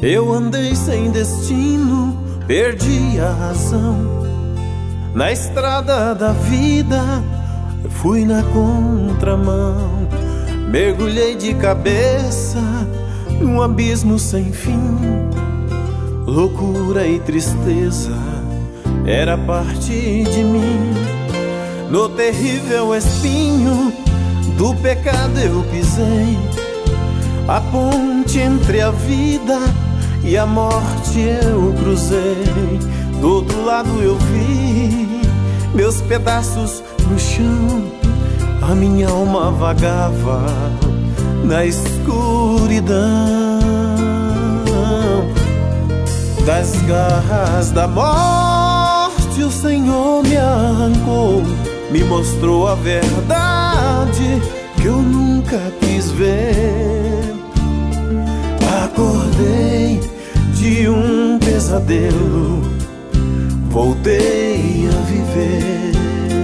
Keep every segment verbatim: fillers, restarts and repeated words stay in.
Eu andei sem destino, perdi a razão. Na estrada da vida, fui na contramão. Mergulhei de cabeça num abismo sem fim. Loucura e tristeza era parte de mim. No terrível espinho do pecado eu pisei. A ponte entre a vida e a morte eu cruzei. Do outro lado eu vi meus pedaços no chão. A minha alma vagava na escuridão. Das garras da morte o Senhor me arrancou. Me mostrou a verdade que eu nunca quis ver. Acordei de um pesadelo, voltei a viver.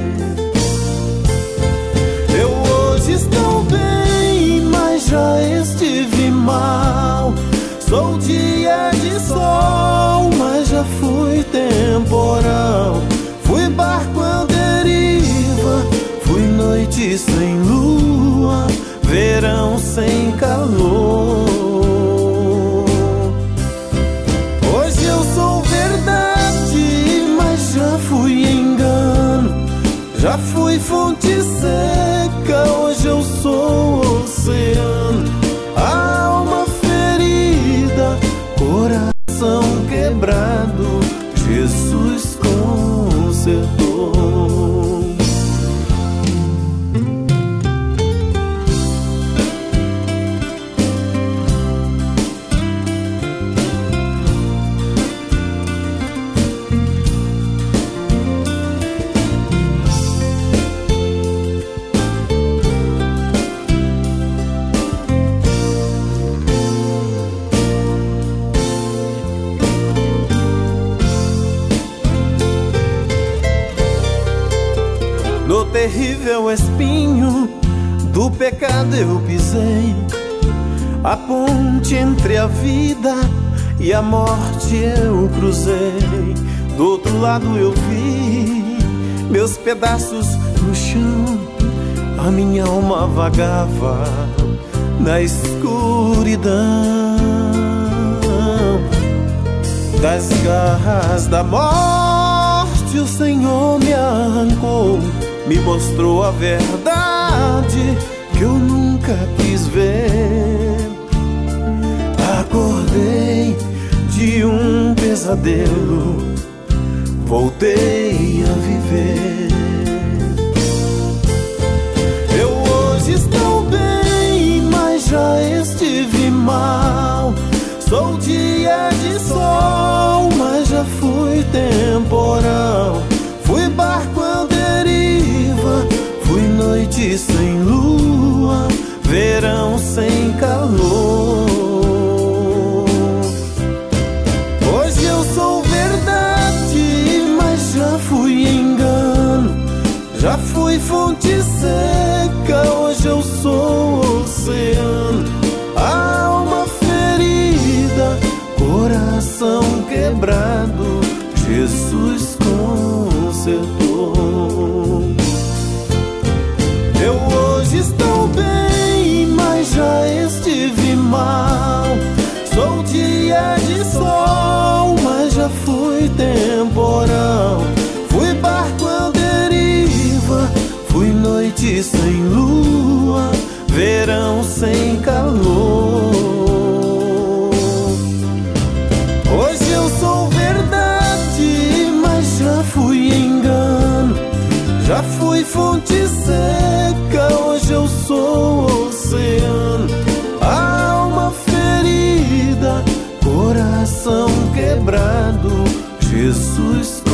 Eu hoje estou bem, mas já estive mal. Sou dia de sol, mas já fui temporal. Fui barco à deriva, fui noite sem lua, verão sem calor. Hoje eu sou verdade, mas já fui engano. Já fui fonte seca, hoje eu sou oceano. Alma ferida, coração quebrado, Jesus consertou. No terrível espinho do pecado eu pisei. A ponte entre a vida e a morte eu cruzei. Do outro lado eu vi meus pedaços no chão. A minha alma vagava na escuridão. Das garras da morte o Senhor me arrancou. Me mostrou a verdade que eu nunca quis ver. Acordei de um pesadelo, voltei a viver. Eu hoje estou bem, mas já estive mal. Sou dia de sol, mas já fui temporal. Fui barco à deriva, fui noite sem lua, verão sem calor. Hoje eu sou verdade, mas já fui engano. Já fui fonte seca, hoje eu sou oceano. Alma ferida, coração quebrado, Jesus consertou. Eu hoje estou bem, mas já estive mal. Sou dia de sol, mas já fui temporal. Fui barco à deriva, fui noite sem lua, verão sem calor. Hoje eu sou verdade, mas já fui engano. Já fui fonte seca, hoje eu sou oceano. Alma ferida, coração quebrado, Jesus